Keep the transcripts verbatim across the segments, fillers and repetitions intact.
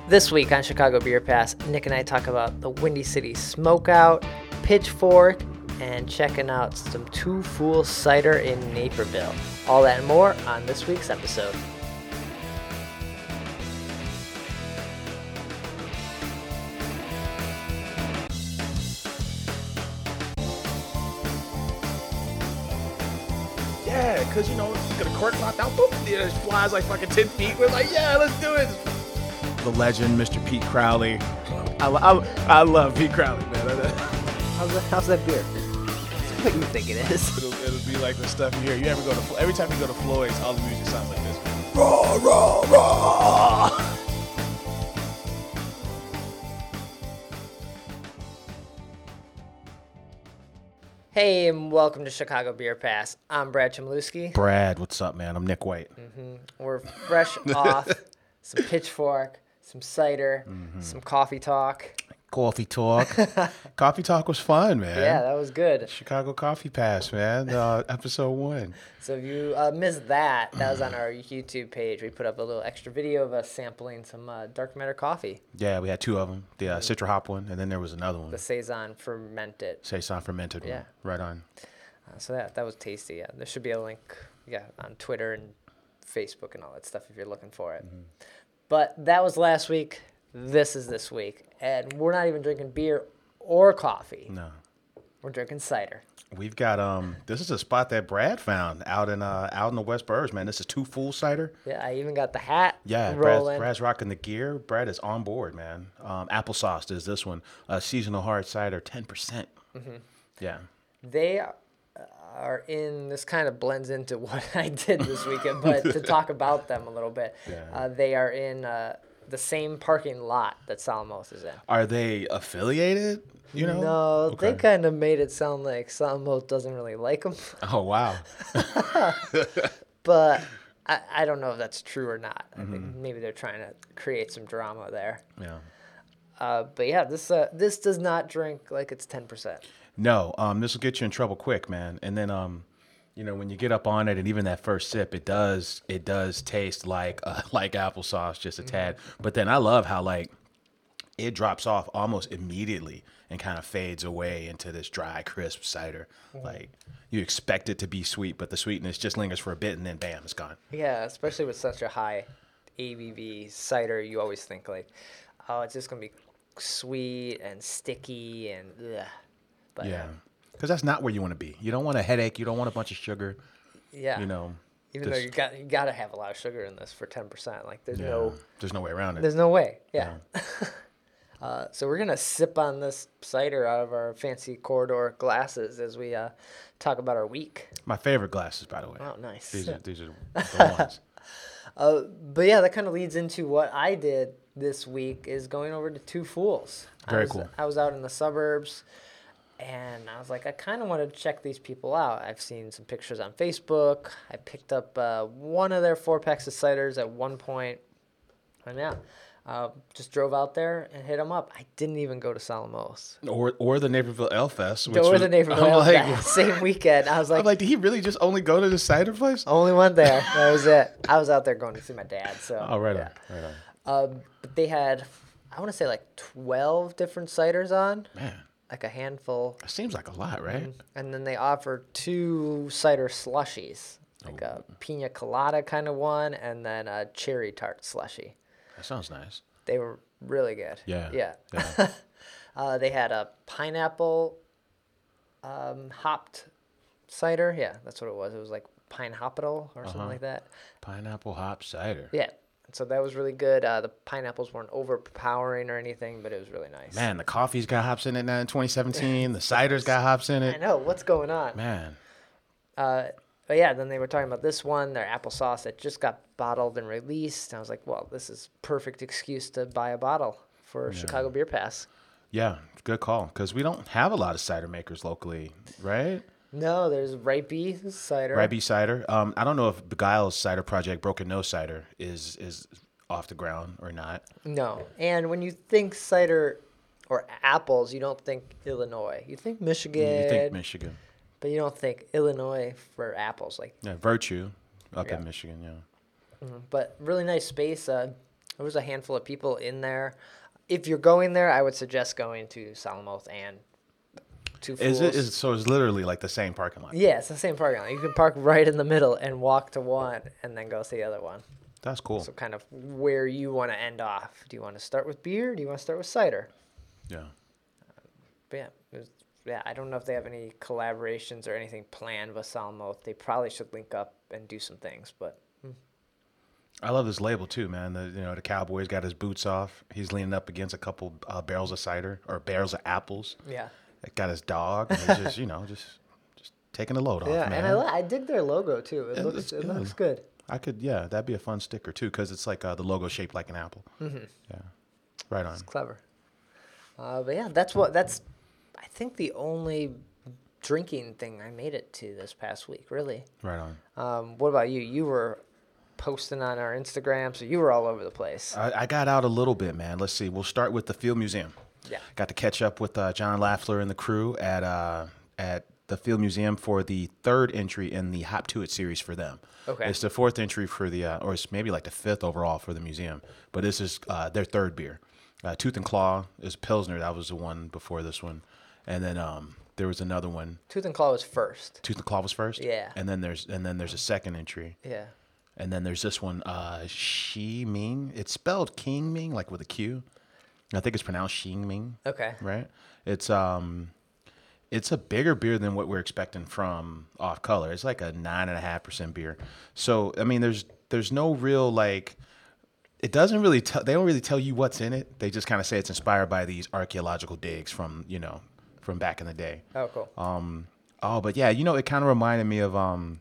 This week on Chicago Beer Pass, Nick and I talk about the Windy City Smokeout, Pitchfork, and checking out some Two Fool Cider in Naperville. All that and more on this week's episode. Yeah, because, you know, you get a cork locked out, boop, it flies like fucking ten feet. We're like, yeah, let's do it. The legend, Mister Pete Crowley. I, I, I love Pete Crowley, man. How's that, how's that beer? It's what you think it is. It'll, it'll be like the stuff you hear. You ever go to, every time you go to Floyd's, all the music sounds like this. Raw, raw, raw. Hey, and welcome to Chicago Beer Pass. I'm Brad Chmielewski. Brad, what's up, man? I'm Nick White. Mm-hmm. We're fresh off some Pitchfork, some cider, mm-hmm. some coffee talk. Coffee talk. Coffee talk was fun, man. Yeah, that was good. Chicago Coffee Pass, man. Uh, episode one. So if you uh, missed that, that was on our YouTube page. We put up a little extra video of us sampling some uh, Dark Matter coffee. Yeah, we had two of them. The uh, Citra Hop one, and then there was another one. The Saison Fermented. Saison Fermented yeah. one. Right on. Uh, so that that was tasty. Yeah. There should be a link yeah, on Twitter and Facebook and all that stuff if you're looking for it. Mm-hmm. But that was last week. This is this week. And we're not even drinking beer or coffee. No. We're drinking cider. We've got, um, this is a spot that Brad found out in uh, out in the West Burbs, man. This is Two Fool Cider. Yeah, I even got the hat Yeah, rolling. Brad's, Brad's rocking the gear. Brad is on board, man. Um, Applesauce is this one. Uh, seasonal hard cider, ten percent. Mm-hmm. Yeah. They are in, this kind of blends into what I did this weekend, but to talk about them a little bit, yeah. uh, they are in uh, the same parking lot that Salamos is in. Are they affiliated? You know? No, okay. They kind of made it sound like Salamos doesn't really like them. Oh, wow. But I, I don't know if that's true or not. I mm-hmm. think maybe they're trying to create some drama there. Yeah. Uh, but yeah, this uh, this does not drink like it's ten percent. No, um, this will get you in trouble quick, man. And then, um, you know, when you get up on it, and even that first sip, it does it does taste like uh, like applesauce, just a tad. Mm-hmm. But then I love how like it drops off almost immediately and kind of fades away into this dry, crisp cider. Mm-hmm. Like you expect it to be sweet, but the sweetness just lingers for a bit, and then bam, it's gone. Yeah, especially with such a high A B V cider, you always think like, oh, it's just gonna be sweet and sticky and ugh. But, yeah, because that's not where you want to be. You don't want a headache. You don't want a bunch of sugar. Yeah. You know. Even just, though you got you got to have a lot of sugar in this for ten percent. Like there's yeah, no. There's no way around it. There's no way. Yeah. No. uh, so we're gonna sip on this cider out of our fancy corridor glasses as we uh, talk about our week. My favorite glasses, by the way. Oh, nice. These are these are the ones. Uh, but yeah, that kind of leads into what I did this week is going over to Two Fools. Very I was, cool. I was out in the suburbs. And I was like, I kind of wanted to check these people out. I've seen some pictures on Facebook. I picked up uh, one of their four packs of ciders at one point. And yeah, uh, just drove out there and hit them up. I didn't even go to Salamos. Or or the Naperville Ale Fest. Which or was, the Naperville Ale like, Fest. Same weekend. I was like, I'm like, did he really just only go to the cider place? Only one there. That was it. I was out there going to see my dad. So. Oh, right yeah. on. Right on. Um, but they had, I want to say like twelve different ciders on. Man. Like a handful. That seems like a lot, right? And then they offered two cider slushies, like oh. a pina colada kind of one, and then a cherry tart slushie. That sounds nice. They were really good. Yeah. Yeah. yeah. uh, they had a pineapple um, hopped cider. Yeah, that's what it was. It was like pine hoppitol or uh-huh. something like that. Pineapple hop cider. Yeah. So that was really good. Uh, the pineapples weren't overpowering or anything, but it was really nice. Man, the coffee's got hops in it now in twenty seventeen. The cider's got hops in it. I know. What's going on? Man. Uh, but yeah, then they were talking about this one, their applesauce that just got bottled and released. And I was like, well, this is perfect excuse to buy a bottle for yeah. Chicago Beer Pass. Yeah, good call. Because we don't have a lot of cider makers locally, right? No, there's Ripey cider. Ripey cider. Um, I don't know if Beguile's cider project, Broken Nose Cider, is is off the ground or not. No. And when you think cider or apples, you don't think Illinois. You think Michigan. You think Michigan. But you don't think Illinois for apples. Like yeah, Virtue up yeah. in Michigan, yeah. Mm-hmm. But really nice space. Uh, There was a handful of people in there. If you're going there, I would suggest going to Salamoth and Two Fools. Is it is so? It's literally like the same parking lot. Yeah, it's the same parking lot. You can park right in the middle and walk to one, and then go to the other one. That's cool. So kind of where you want to end off. Do you want to start with beer? Do you want to start with cider? Yeah. But yeah, it was, yeah. I don't know if they have any collaborations or anything planned with Salamoth. They probably should link up and do some things, but. I love this label too, man. The you know the cowboy's got his boots off. He's leaning up against a couple uh, barrels of cider or barrels of apples. Yeah. Got his dog. And he's just you know just just taking the load off. Yeah, man. and I, li- I dig their logo too. It It looks looks it good. looks good. I could yeah, that'd be a fun sticker too because it's like uh, the logo shaped like an apple. Mm-hmm. Yeah, right on. It's clever. Uh, but yeah, that's what that's. I think the only drinking thing I made it to this past week. Really. Right on. Um, what about you? You were posting on our Instagram, so you were all over the place. I, I got out a little bit, man. Let's see. We'll start with the Field Museum. Yeah. Got to catch up with uh, John Lafler and the crew at uh, at the Field Museum for the third entry in the Hop to It series for them. Okay. It's the fourth entry for the, uh, or it's maybe like the fifth overall for the museum, but this is uh, their third beer. Uh, Tooth and Claw is Pilsner. That was the one before this one, and then um, there was another one. Tooth and Claw was first. Tooth and Claw was first. Yeah. And then there's and then there's a second entry. Yeah. And then there's this one, uh, Shi Ming. It's spelled King Ming, like with a Q. I think it's pronounced Xing Ming. Okay. Right. It's um, it's a bigger beer than what we're expecting from Off Color. It's like a nine and a half percent beer. So I mean, there's there's no real like. It doesn't really tell. They don't really tell you what's in it. They just kind of say it's inspired by these archaeological digs from you know from back in the day. Oh, cool. Um. Oh, but yeah, you know, it kind of reminded me of um,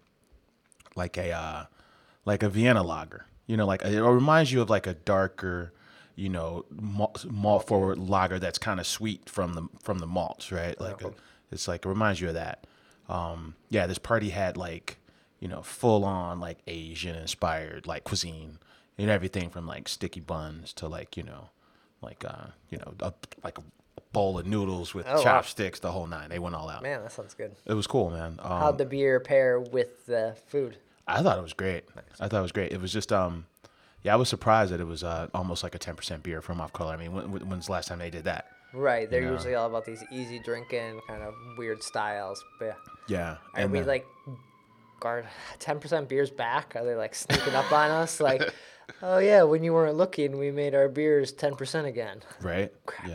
like a uh, like a Vienna lager. You know, like it reminds you of like a darker, you know, malt, malt forward lager that's kind of sweet from the from the malts, right? Like a, it's like it reminds you of that. Um. Yeah, this party had like you know full on like Asian inspired like cuisine and everything from like sticky buns to like you know, like uh you know a, like a bowl of noodles with Oh, wow. chopsticks, the whole nine. They went all out. Man, that sounds good. It was cool, man. Um, How'd the beer pair with the food? I thought it was great. I thought it was great. It was just, um, yeah, I was surprised that it was uh, almost like a ten percent beer from Off Color. I mean, when, when's the last time they did that? Right, they're Yeah. usually all about these easy drinking, kind of weird styles. But yeah, Yeah. are we then- like, guard ten percent beers back? Are they like sneaking up on us? Like, oh yeah, when you weren't looking, we made our beers ten percent again. Right? Yeah.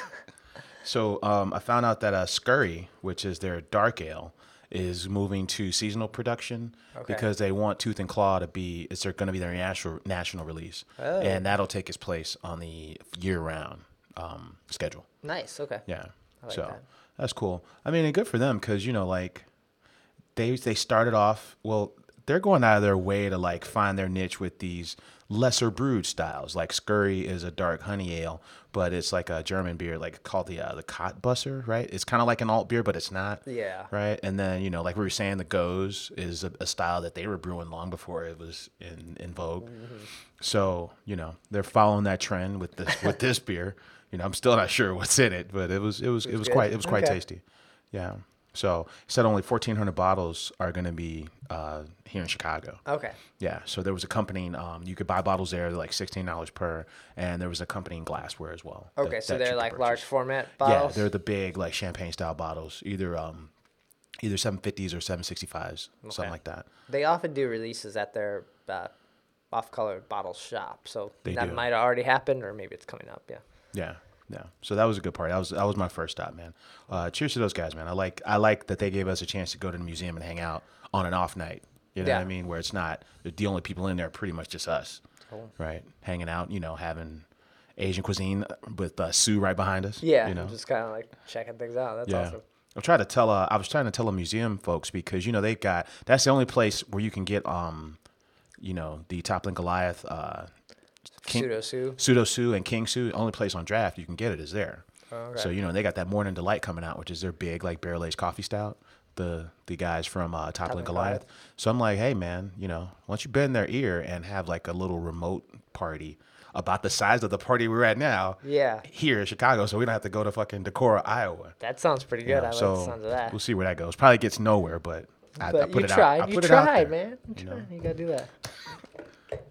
So um, I found out that uh, Scurry, which is their dark ale, is moving to seasonal production Okay. because they want Tooth and Claw to be, it's going to be their national, national release. Oh. And that'll take its place on the year-round um, schedule. Nice. Okay. Yeah. like so that. that's cool. I mean, and good for them because, you know, like they they started off, well, they're going out of their way to like find their niche with these lesser brewed styles. Like Scurry is a dark honey ale, but it's like a German beer, like called the uh, the Kottbusser, right? It's kind of like an alt beer, but it's not. Yeah. Right. And then, you know, like we were saying, the Goes is a, a style that they were brewing long before it was in, in vogue. Mm-hmm. So, you know, they're following that trend with this with this beer. You know, I'm still not sure what's in it, but it was it was it was, good? quite it was quite Okay. tasty. Yeah. So he said only fourteen hundred bottles are going to be uh, here in Chicago. Okay. Yeah. So there was accompanying. Um, you could buy bottles there, they're like sixteen dollars per, and there was accompanying glassware as well. that- Okay. So that they're you could like purchase. large format Yeah, bottles. they're the big like champagne style bottles, either um, either seven fifties or seven sixty-fives, something Okay. like that. They often do releases at their uh, off-color bottle shop, so They that do. might have already happened, or maybe it's coming up. Yeah. Yeah, yeah. So that was a good part. That was that was my first stop, man. Uh, cheers to those guys, man. I like I like that they gave us a chance to go to the museum and hang out on an off night. You know Yeah. what I mean? Where it's not the only people in there are pretty much just us, Cool. right? Hanging out, you know, having Asian cuisine with uh, Sue right behind us. Yeah. you know. Just kind of like checking things out. That's Yeah. awesome. I'm trying to tell. Uh, I was trying to tell the museum folks because you know they've got that's the only place where you can get um, you know, the Toppling Goliath, uh, King- Pseudo Sue. Pseudo Sue and King Sue. Only place on draft you can get it is there. Oh, okay. So you know they got that Morning Delight coming out, which is their big like barrel aged coffee stout. The the guys from uh, Toppling Toppling Goliath. Goliath. So I'm like, hey man, you know, once you bend their ear and have like a little remote party about the size of the party we're at now. Yeah. Here in Chicago, so we don't have to go to fucking Decorah, Iowa. That sounds pretty You good. know, I like so the sound of that. we'll see where that goes. Probably gets nowhere, but I, I But put you it tried. out. I You put it out tried, there, man. You, you know? tried. You gotta do that.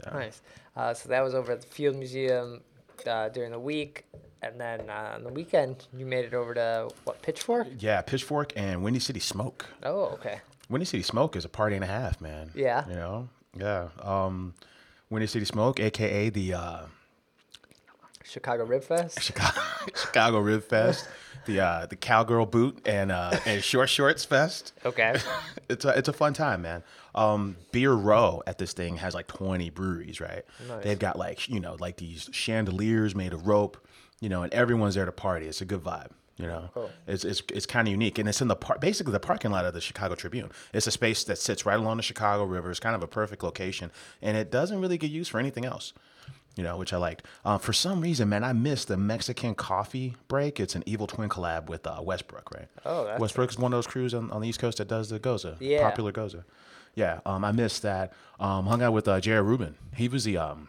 Nice. Uh, so that was over at the Field Museum uh, during the week. And then uh, on the weekend, you made it over to, what, Pitchfork? Yeah, Pitchfork and Windy City Smoke. Oh, okay. Windy City Smoke is a party and a half, man. Yeah. You know? Yeah. Um, Windy City Smoke, a k a the uh, Chicago Rib Fest? Chicago, Chicago Rib Fest, the uh, the Cowgirl Boot and uh, and Short Shorts Fest. Okay. It's a, it's a fun time, man. Um, Beer Row at this thing has like twenty breweries, right? Nice. They've got like, you know, like these chandeliers made of rope, you know, and everyone's there to party. It's a good vibe. You know, Cool. it's it's it's kind of unique, and it's in the par- basically the parking lot of the Chicago Tribune. It's a space that sits right along the Chicago River. It's kind of a perfect location, and it doesn't really get used for anything else. You know, which I liked. Um, for some reason, man, I missed the Mexican coffee break. It's an Evil Twin collab with uh, Westbrook, right? Oh, that's Westbrook is one of those crews on, on the East Coast that does the Goza, Yeah. popular Goza. Yeah, um, I missed that. Um, hung out with uh, Jared Rubin. He was the um,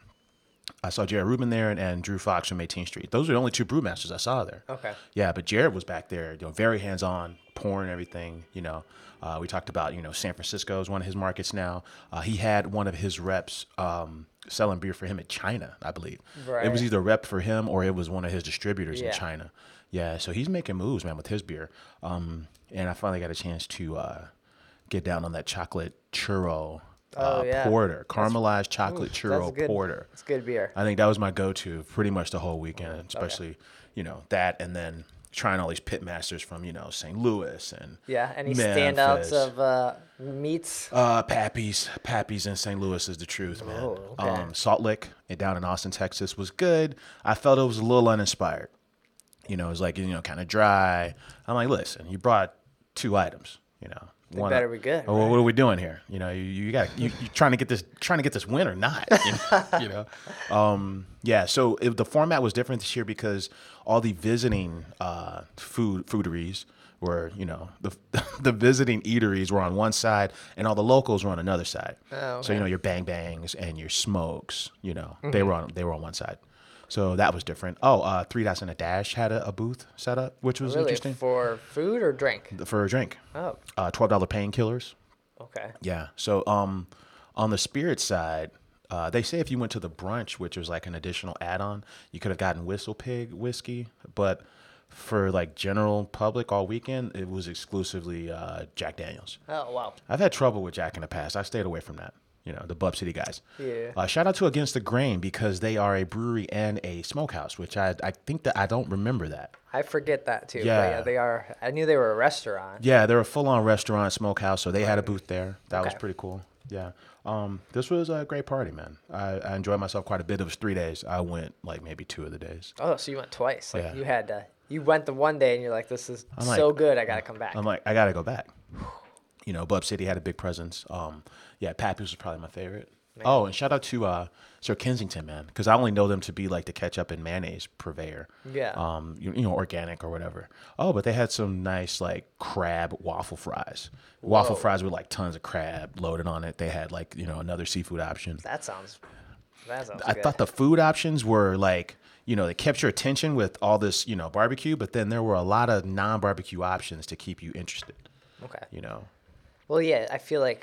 I saw Jared Rubin there and, and Drew Fox from eighteenth Street. Those are the only two brewmasters I saw there. Okay. Yeah, but Jared was back there, you know, very hands-on, pouring everything, you know. Uh, we talked about, you know, San Francisco is one of his markets now. Uh, he had one of his reps um, selling beer for him in China, I believe. Right. It was either a rep for him or it was one of his distributors Yeah. in China. Yeah, so he's making moves, man, with his beer. Um, and I finally got a chance to uh, get down on that chocolate churro uh, Oh, yeah. porter, caramelized chocolate Oof, churro that's good. porter. It's good beer. I think that was my go-to pretty much the whole weekend, especially, you know, that and then trying all these pit masters from, you know, Saint Louis and Yeah. Any Memphis. standouts of uh, meats? Uh, Pappy's. Pappy's in Saint Louis is the truth, man. Oh, okay. Um, Salt Lick and down in Austin, Texas was good. I felt it was a little uninspired. You know, it was like, you know, kind of dry. I'm like, listen, you brought two items, you know. They better be good, Oh, right? what are we doing here? You know, you, you got you you trying to get this trying to get this win or not? You know, you know? Um, yeah. So it, the format was different this year because all the visiting uh, food fooderies were, you know, the the visiting eateries were on one side and all the locals were on another side. Oh, So you okay. know your Bang Bangs and your Smokes, you know, they were on they were on one side. So that was different. Oh, uh, Three Dots and a Dash had a, a booth set up, which was Really? interesting For food or drink? for a drink. Oh, Uh, Twelve dollar painkillers. okay. Yeah. So um, on the spirit side, uh, they say if you went to the brunch, which was like an additional add-on, you could have gotten Whistle Pig whiskey, but for like general public all weekend, it was exclusively uh, Jack Daniels. Oh, wow. I've had trouble with Jack in the past. I stayed away from that. You know, the Bub City guys. Yeah. Uh, shout out to Against the Grain because they are a brewery and a smokehouse, which I I think that I don't remember that. I forget that too. but Yeah. yeah, they are. I knew they were a restaurant. Yeah, they're a full-on restaurant smokehouse, so they had a booth there. That was Okay. pretty cool. Yeah. Um, this was a great party, man. I, I enjoyed myself quite a bit. It was three days. I went like maybe two of the days. Oh, so you went twice. Like Yeah. you had to. You went the one day and you're like, this is I'm so like- good. I gotta come back. I'm like, I gotta go back. You know, Bub City had a big presence. Um, yeah, Pappy's was probably my favorite. Oh, and shout out to uh, Sir Kensington, man, because I only know them to be like the ketchup and mayonnaise purveyor. Yeah. Um, you, you know, organic or whatever. Oh, but they had some nice like crab waffle fries. Waffle Whoa. fries with like tons of crab loaded on it. They had like, you know, another seafood option. that sounds. That sounds I good. thought the food options were like, you know, they kept your attention with all this, you know, barbecue, but then there were a lot of non-barbecue options to keep you interested. Okay. You know. Well, yeah. I feel like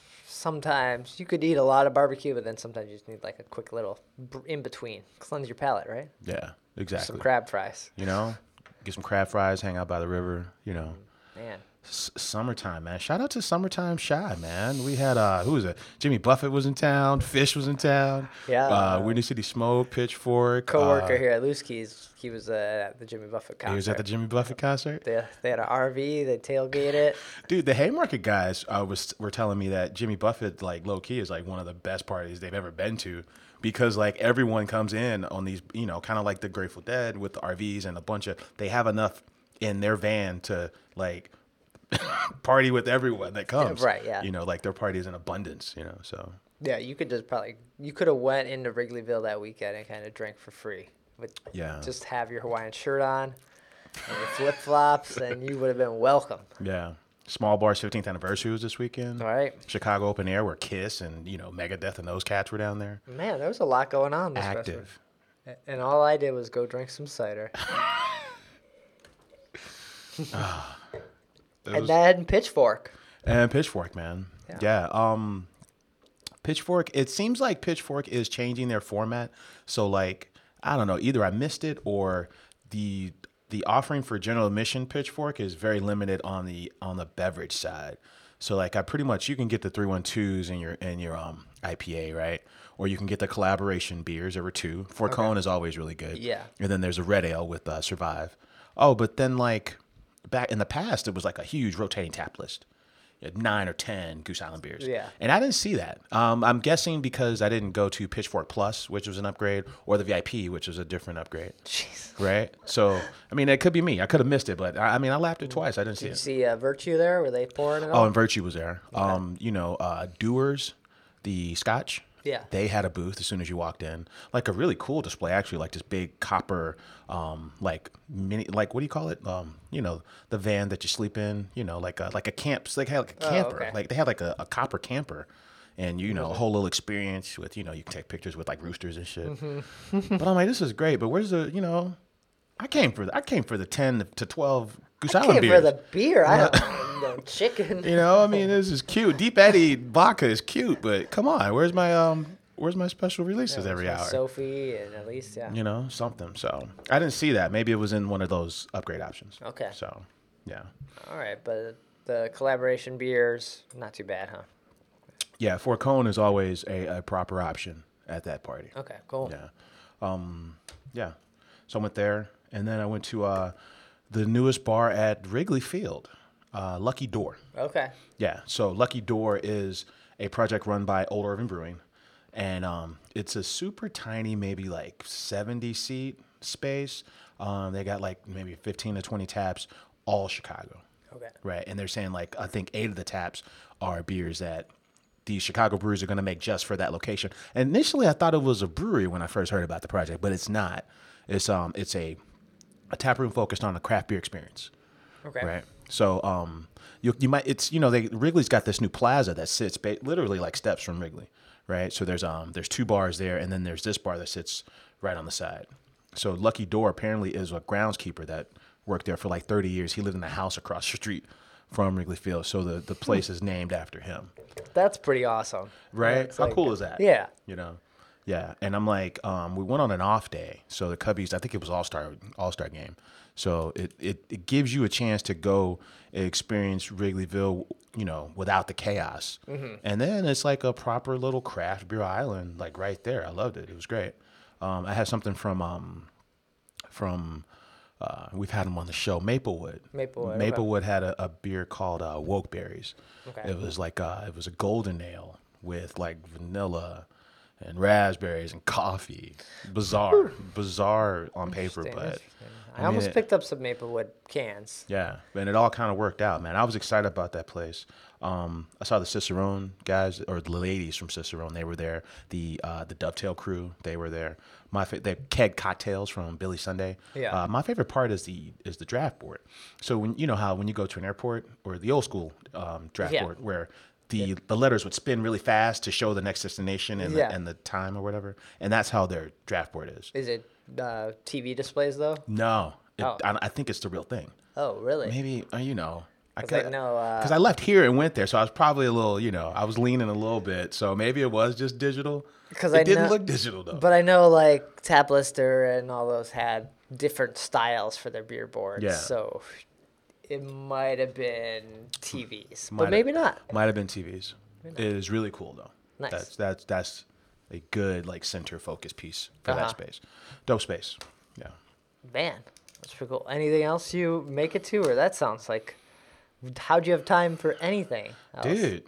sometimes you could eat a lot of barbecue, but then sometimes you just need like a quick little br- in between, cleanse your palate, right? Yeah, exactly. Some crab fries. You know, get some crab fries, hang out by the river. You know, Man. S- summertime, man. Shout out to Summertime Shy, man. We had uh, who was it? Jimmy Buffett was in town. Fish was in town. Yeah. Uh, Windy City Smoke, Pitchfork. Coworker uh, here at Lewski's, he was uh, at the Jimmy Buffett concert. He was at the Jimmy Buffett concert. They, they had an R V. They tailgate it. Dude, the Haymarket guys uh, was were telling me that Jimmy Buffett, like low key, is like one of the best parties they've ever been to, because like everyone comes in on these, you know, kind of like the Grateful Dead with the R Vs and a bunch of. They have enough in their van to like party with everyone that comes. right, yeah. You know, like their party is in abundance. You know, so Yeah, you could just probably you could have went into Wrigleyville that weekend and kind of drank for free. But Yeah. just have your Hawaiian shirt on and your flip flops, and you would have been welcome. yeah. Small Bar's fifteenth anniversary was this weekend. All right, Chicago Open Air, where Kiss and you know Megadeth and those cats were down there. man, there was a lot going on this Active. Westwood. And all I did was go drink some cider. It and was- then Pitchfork. And Pitchfork, man. Yeah. Yeah. Um, Pitchfork, it seems like Pitchfork is changing their format. So like, I don't know, either I missed it or the the offering for general admission Pitchfork is very limited on the on the beverage side. So like I pretty much you can get the three one twos in your in your um I P A, right? Or you can get the collaboration beers. There were two. Fort Okay. Cone is always really good. Yeah. And then there's a red ale with uh, Survive. Oh, but then like back in the past, it was like a huge rotating tap list. You had nine or ten Goose Island beers. Yeah. And I didn't see that. Um, I'm guessing because I didn't go to Pitchfork Plus, which was an upgrade, or the V I P, which was a different upgrade. Jeez. Right? So, I mean, it could be me. I could have missed it, but I, I mean, I lapped it twice. I didn't see Did you it. see uh, Virtue there? Were they pouring it Oh, all? and Virtue was there. Um, you know, uh, Doers, the Scotch. Yeah. They had a booth as soon as you walked in, like a really cool display, actually, like this big copper, um, like mini, like what do you call it? Um, you know, the van that you sleep in. You know, like a like a camp. So they had like a Oh, camper. okay. Like they had like a, a copper camper, and you know, a whole little experience with you know you can take pictures with like roosters and shit. Mm-hmm. But I'm like, this is great. But where's the you know, I came for the I came for the ten to twelve Goose I Island came beers. for the beer. I don't know, chicken. You know, I mean, this is cute. Deep Eddy vodka is cute, but come on, where's my um, where's my special releases every hour? Sophie and at least, yeah. You know, something. So I didn't see that. Maybe it was in one of those upgrade options. Okay. So, yeah, All right, but the collaboration beers, not too bad, huh? yeah. Fort Cone is always a, a proper option at that party. Okay, cool. Yeah, um, yeah. So I went there, and then I went to uh, the newest bar at Wrigley Field, uh, Lucky Door. Okay. Yeah. So Lucky Door is a project run by Old Irving Brewing, and um, it's a super tiny, maybe like seventy seat space. Um, they got like maybe fifteen to twenty taps, all Chicago. Okay. Right. And they're saying like I think eight of the taps are beers that these Chicago breweries are going to make just for that location. And initially, I thought it was a brewery when I first heard about the project, but it's not. It's um it's a a tap room focused on a craft beer experience. Okay. Right. So um you you might it's you know they Wrigley's got this new plaza that sits ba- literally like steps from Wrigley. Right. So there's um there's two bars there, and then there's this bar that sits right on the side. So Lucky Door apparently is a groundskeeper that worked there for like thirty years. He lived in a house across the street from Wrigley Field, so the, the place is named after him. That's pretty awesome. Right? It's How like- cool is that? Yeah. You know? Yeah. And I'm like, um, we went on an off day. So the Cubbies, I think it was All Star All Star game. So it, it, it gives you a chance to go experience Wrigleyville, you know, without the chaos. Mm-hmm. And then it's like a proper little craft beer island, like right there. I loved it. It was great. Um, I had something from um, from uh, we've had them on the show, Maplewood. Maplewood, okay. Maplewood had a, a beer called uh, Woke Berries. Okay. It was like uh, it was a golden ale with like vanilla and raspberries and coffee. Bizarre, bizarre on paper, Interesting, but interesting. I, I mean, almost it- picked up some Maplewood cans. yeah, and it all kind of worked out, man. I was excited about that place. Um, I saw the Cicerone guys or the ladies from Cicerone. They were there. The uh, the Dovetail crew, they were there. My fa- the keg cocktails from Billy Sunday. Yeah. Uh, my favorite part is the is the draft board. So when you know how when you go to an airport or the old school um, draft Yeah. board where the the letters would spin really fast to show the next destination and Yeah. the, and the time or whatever, and that's how their draft board is. Is it uh, T V displays though? No, it, Oh. I, I think it's the real thing. Oh, really? Maybe uh, you know. I 'Cause I know, uh, because I left here and went there, so I was probably a little, you know, I was leaning a little bit. So maybe it was just digital. 'Cause it I didn't know- look digital though. But I know like Tap Lister and all those had different styles for their beer boards. Yeah. So it might have been T Vs, Might but have- maybe not. Might have been T Vs. It is really cool though. Nice. That's that's that's a good like center focus piece for Uh-huh. that space. Dope space. Yeah. Man, that's pretty cool. Anything else you make it to, or that sounds like? How'd you have time for anything else? Dude,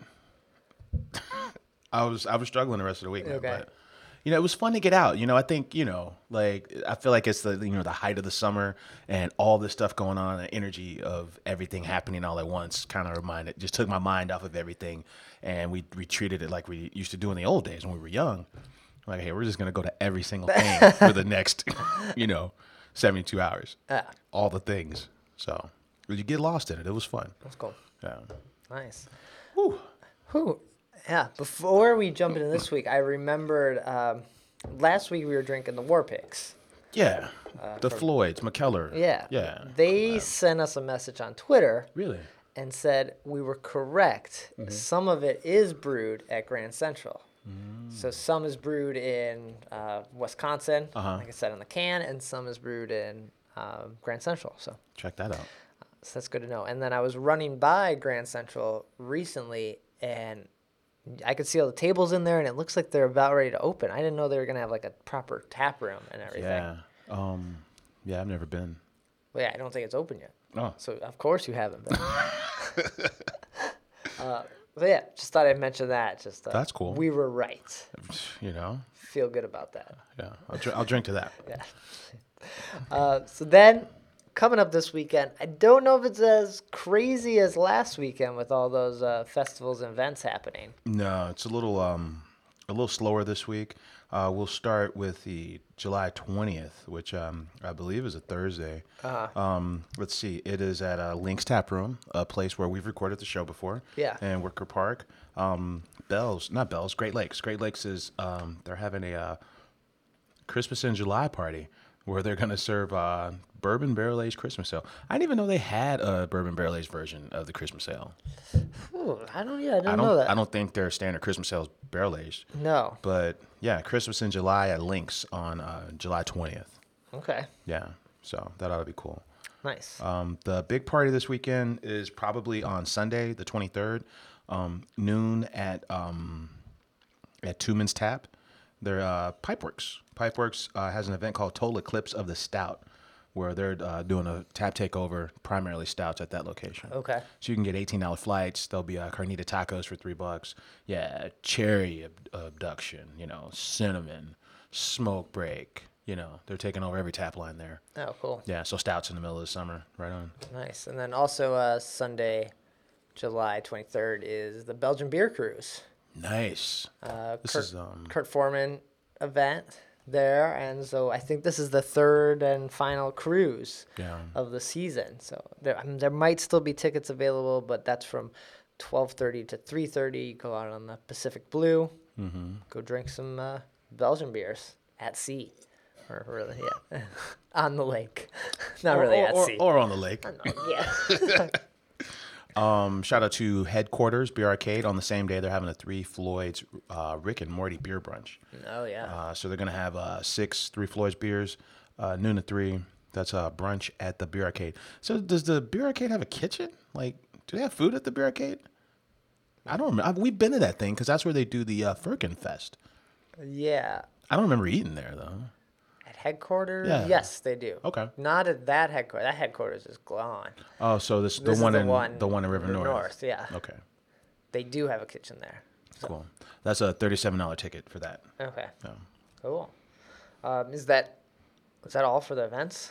I was I was struggling the rest of the week, man, Okay. but you know it was fun to get out. You know, I think you know, like I feel like it's the you know the height of the summer and all this stuff going on, and the energy of everything happening all at once kind of reminded, just took my mind off of everything, and we we treated it like we used to do in the old days when we were young. Like, hey, we're just gonna go to every single thing for the next, you know, seventy-two hours, Ah, all the things. So you get lost in it. It was fun. that's cool. Yeah. Nice. Whew. Whew. Yeah. Before we jump into this week, I remembered um, last week we were drinking the War Pigs. Yeah, the Floyds, McKellar. Uh, Yeah. Yeah. They sent us a message on Twitter Really? and said we were correct. Mm-hmm. Some of it is brewed at Grand Central. So some is brewed in uh, Wisconsin, Uh-huh. like I said, on the can, and some is brewed in uh, Grand Central. So. Check that out. So that's good to know. And then I was running by Grand Central recently, and I could see all the tables in there, and it looks like they're about ready to open. I didn't know they were gonna have like a proper tap room and everything. Yeah. Um. Yeah, I've never been. Well, yeah, I don't think it's open yet. Oh. So of course you haven't been. uh, but yeah, just thought I'd mention that. Just uh, That's cool. We were right. You know. Feel good about that. Yeah. I'll, dr- I'll drink to that. Yeah. Uh, so then, coming up this weekend, I don't know if it's as crazy as last weekend with all those uh, festivals and events happening. No, it's a little um a little slower this week. Uh, we'll start with the July twentieth, which um I believe is a Thursday. Uh-huh. Um, let's see. It is at uh, Link's Tap Room, a place where we've recorded the show before. Yeah. In Wicker Park. Um, Bells, not Bells. Great Lakes. Great Lakes is um they're having a uh, Christmas in July party where they're gonna serve uh, bourbon barrel aged Christmas ale. I didn't even know they had a bourbon barrel aged version of the Christmas ale. Ooh, I don't. Yeah, I didn't I don't. know that. I don't think their standard Christmas ale is barrel aged. No. But yeah, Christmas in July at Links on uh, July twentieth. Okay. Yeah, so that ought to be cool. Nice. Um, the big party this weekend is probably on Sunday, the twenty-third, um, noon at um, at Tuman's Tap. They're uh, Pipeworks. Pipeworks uh, has an event called Total Eclipse of the Stout, where they're uh, doing a tap takeover, primarily stouts at that location. Okay. So you can get eighteen dollar flights. There'll be uh, carnita tacos for three bucks. Yeah, cherry ab- abduction. You know, cinnamon, smoke break. You know, they're taking over every tap line there. Oh, cool. Yeah, so stouts in the middle of the summer, right on. Nice. And then also uh, Sunday, July twenty-third is the Belgian Beer Cruise. Nice. Uh, This Kurt, is, um, Kurt Foreman event there, and so I think this is the third and final cruise Yeah. of the season. So there, I mean, there might still be tickets available, but that's from twelve thirty to three thirty. You go out on the Pacific Blue, Mm-hmm. go drink some uh, Belgian beers at sea, or really, yeah, on the lake, not really or, at or, sea. or on the lake. yeah. Um, shout out to Headquarters Beer Arcade. On the same day, they're having a Three Floyds uh, Rick and Morty beer brunch. Oh yeah. Uh, so they're gonna have uh, six Three Floyds beers, uh, noon to three. That's a brunch at the beer arcade. So does the beer arcade have a kitchen? Like, do they have food at the beer arcade? I don't remember. We've been to that thing because that's where they do the uh, Firkin Fest. Yeah. I don't remember eating there though. At headquarters, Yeah. yes, they do. Okay. Not at that headquarters. That headquarters is gone. Oh, so this, This is the one the in one the one in River North. North, yeah. Okay, They do have a kitchen there. cool. That's a thirty-seven dollar ticket for that. Okay. Yeah. Cool. Um, is that is that all for the events?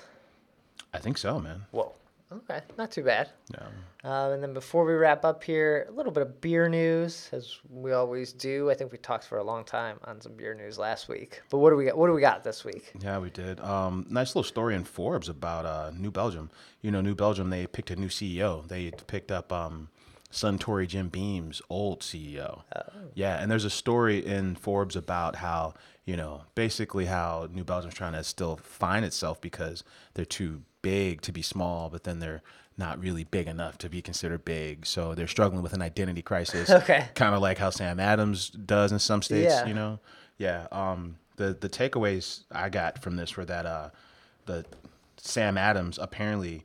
I think so, man. Whoa. Okay, not too bad. Yeah. Uh, and then before we wrap up here, a little bit of beer news, as we always do. I think we talked for a long time on some beer news last week. But what do we got? What do we got this week? Yeah, we did. Um, nice little story in Forbes about uh, New Belgium. You know, New Belgium, they picked a new C E O. They picked up um, Suntory Jim Beam's old C E O. Oh. Yeah, and there's a story in Forbes about how, you know, basically how New Belgium's trying to still find itself because they're too big to be small, but then they're not really big enough to be considered big. So they're struggling with an identity crisis. Okay. Kind of like how Sam Adams does in some states, Yeah. you know? Yeah. Um, the, the takeaways I got from this were that uh, the Sam Adams apparently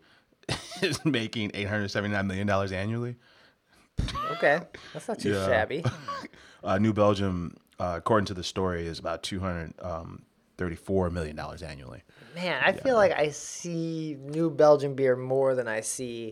is making eight hundred seventy-nine million dollars annually. Okay, that's not too Yeah. shabby. Uh, New Belgium, uh, according to the story, is about two hundred thirty-four million dollars annually. Man, I feel like I see New Belgian beer more than I see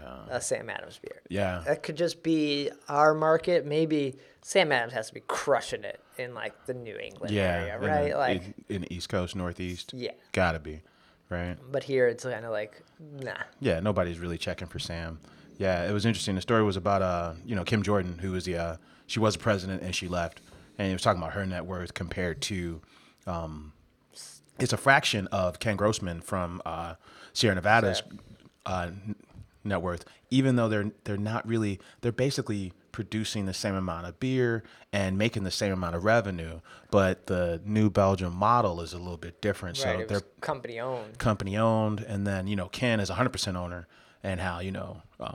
a Sam Adams beer. Yeah. That could just be our market. Maybe Sam Adams has to be crushing it in like the New England Yeah. area, in right? the- like, in, in the East Coast, Northeast. Yeah. Gotta be. Right. but here it's kind of like, nah. Yeah, nobody's really checking for Sam. Yeah, it was interesting. The story was about uh, you know, Kim Jordan, who was the uh, she was the president and she left, and he was talking about her net worth compared to, um, it's a fraction of Ken Grossman from uh, Sierra Nevada's uh, n- net worth. Even though they're they're not really, they're basically producing the same amount of beer and making the same amount of revenue, but the New Belgium model is a little bit different. Right, so it they're was company owned. company owned, and then you know Ken is one hundred percent owner, and how you know um,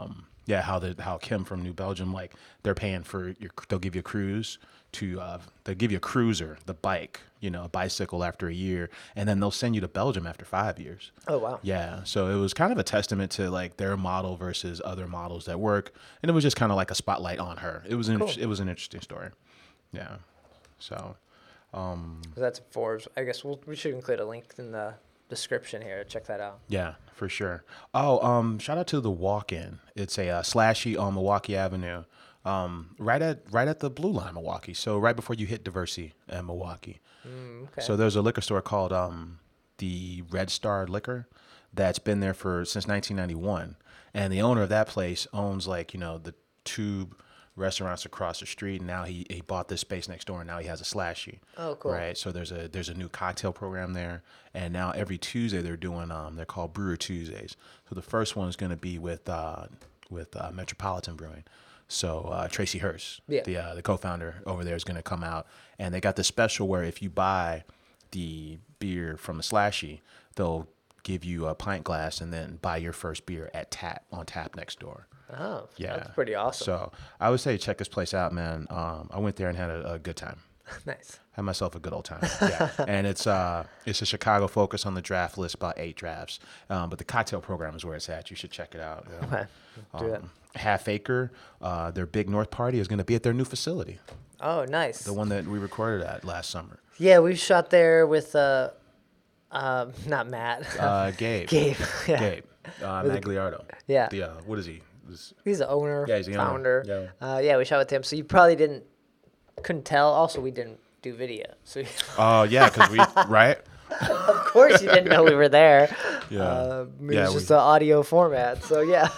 Yeah, how the how Kim from New Belgium, like they're paying for your, they'll give you a cruise to, uh, they'll give you a cruiser, the bike, you know, a bicycle after a year, and then they'll send you to Belgium after five years. Oh, wow. Yeah, so it was kind of a testament to like their model versus other models that work, and it was just kind of like a spotlight on her. It was an Cool. it was an interesting story. Yeah, so That's Forbes. I guess we'll, we should include a link in the description here. Check that out. yeah, for sure. Oh, um, shout out to the Walk-In. It's a uh, slashy on Milwaukee Avenue, um, right at right at the Blue Line, Milwaukee. So right before you hit Diversey at Milwaukee. Mm, okay. So there's a liquor store called um, the Red Star Liquor that's been there for since nineteen ninety-one, and the owner of that place owns like you know the Tube restaurants across the street. And now he, he bought this space next door, and now he has a slashy. Oh, cool. Right. So there's a there's a new cocktail program there, and now every Tuesday they're doing um they're called Brewer Tuesdays. So the first one is going to be with uh with uh, Metropolitan Brewing. So uh, Tracy Hurst, Yeah. the uh, the co-founder over there, is going to come out, and they got this special where if you buy the beer from the slashy, they'll give you a pint glass and then buy your first beer at tap on tap next door. Oh, Yeah, that's pretty awesome. So I would say check this place out, man. Um, I went there and had a, a good time. Nice. Had myself a good old time. Yeah, and it's uh it's a Chicago focus on the draft list, about eight drafts. Um, but the cocktail program is where it's at. You should check it out. Yeah. Okay. Do it. Um, Half Acre, uh, their Big North party is going to be at their new facility, Oh, nice. the one that we recorded at last summer. Yeah, we shot there with uh, um, not Matt. Uh, Gabe. Gabe. Yeah. Gabe. Uh, Magliardo. Yeah. The uh, what is he? This- He's the owner. Yeah, he's the owner. founder. Yeah. Uh, yeah, we shot with him. So you probably didn't, couldn't tell. Also, we didn't do video. So Oh yeah, because we right. of course you didn't know we were there. Yeah. Uh, it Yeah, was we- just an audio format. So yeah.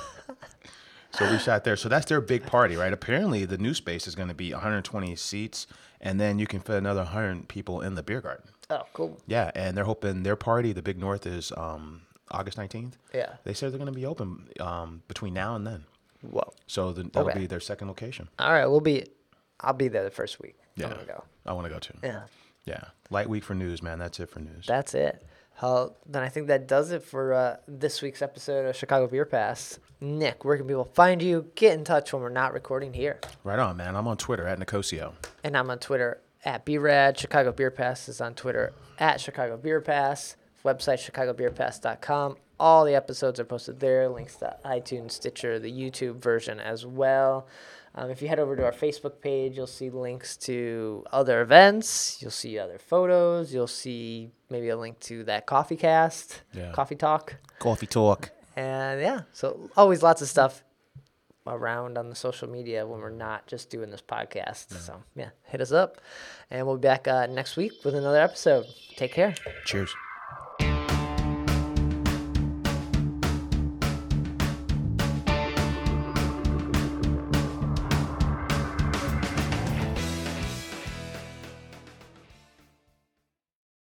So we shot there. So that's their big party, right? Apparently, the new space is going to be one hundred twenty seats, and then you can fit another one hundred people in the beer garden. Oh, cool. Yeah, and they're hoping their party, the Big North, is um, August nineteenth. Yeah. They said they're going to be open um, between now and then. Whoa. So the, that'll Okay. be their second location. All right, we'll be. I'll be there the first week. Yeah, I'm gonna go. I want to go too. Yeah. Yeah, light week for news, man. That's it for news. That's it. Uh, then I think that does it for uh, this week's episode of Chicago Beer Pass. Nick, where can people find you? Get in touch when we're not recording here. Right on, man. I'm on Twitter at Nicosio. And I'm on Twitter at B Rad. Chicago Beer Pass is on Twitter at Chicago Beer Pass. Website chicago beer pass dot com. All the episodes are posted there. Links to iTunes, Stitcher, the YouTube version as well. Um, if you head over to our Facebook page, you'll see links to other events. You'll see other photos. You'll see maybe a link to that coffee cast, Yeah. coffee talk. Coffee talk. And yeah, so always lots of stuff around on the social media when we're not just doing this podcast. So yeah, hit us up. And we'll be back uh, next week with another episode. Take care. Cheers.